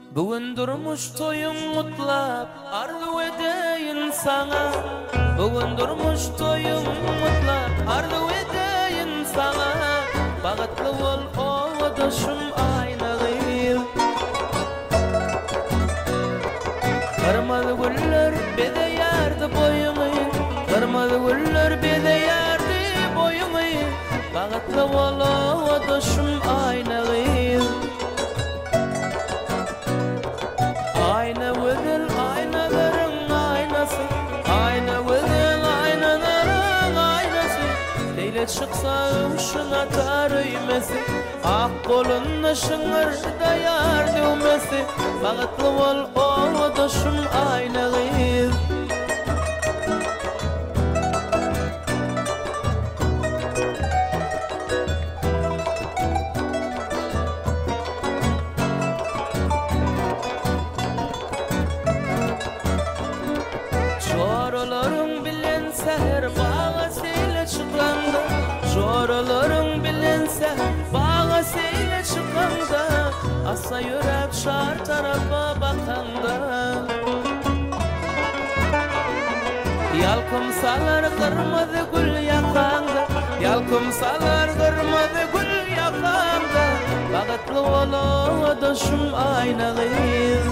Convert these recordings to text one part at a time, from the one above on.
Bugün durmuş toyun mutlap arzu edeyin sana. Bugün durmuş toyun mutlap arzu edeyin sana. Bağıtlı ol oğdaşım aynağıyım. Kırmalı güller bede yardı boyumu. Kırmalı güller bede yardı boyumu. Bağıtlı ol oğdaşım aynağıyım. Ayna güzel aynaların aynası. Ayna güzel aynaların aynası. Leyle çıksa ışına tarıymesi. Ak kolunna şıngır da yar düğmesi. Bağıtlı ol oğdaşım aynağıyım. Joralarың bilen seher bağa seyle çıkanda. Joralarың bilen seher bağa seyle çıkanda. Asa yürek şar tarafa bakanda. Yalkım salar kırmızı gül yakanda. Yalkım salar kırmızı gül yakanda. Bağıtlı ol oğdaşım aynağıyım.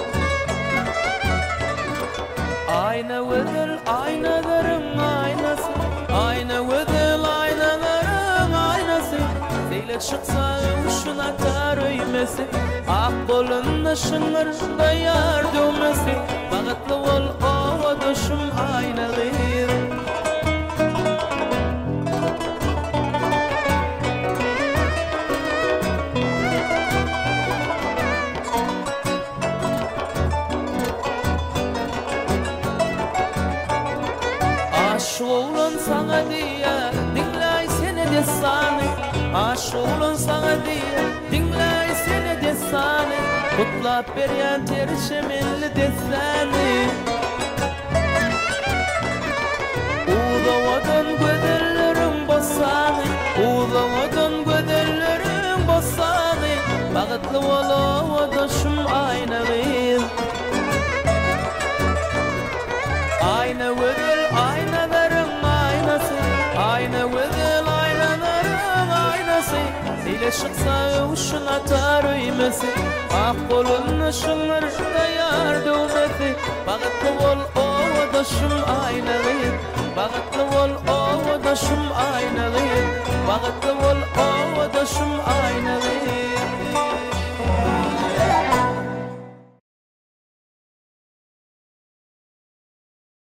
Ayna güzel aynaların aynası. Ayna güzel aynaların aynası. Seyle çıksa uşuna tarıymesi. Ak kolunna şıngır da yar düğmesi. Bağıtlı ol oğdaşım aynağıyım. Aşık olan sana diye dinlay seni desane. Aşık olan sana diye dinlay seni desane. Kutlap beryan terşemelli desane. Uğdavadan gödellerin basane. Uğdavadan gödellerin basane. Bağıtlı ol oğdaşım aynağıyım. Ayna güzel aynaların aynası. Ayna güzel aynaların aynası. Seyle çıksa uşuna tarıymesi. Ak kolunna şıngır da yar düğmesi. Bağıtlı ol oğdaşım aynağıyım. Bağıtlı ol oğdaşım aynağıyım. Bağıtlı ol oğdaşım aynağıyım.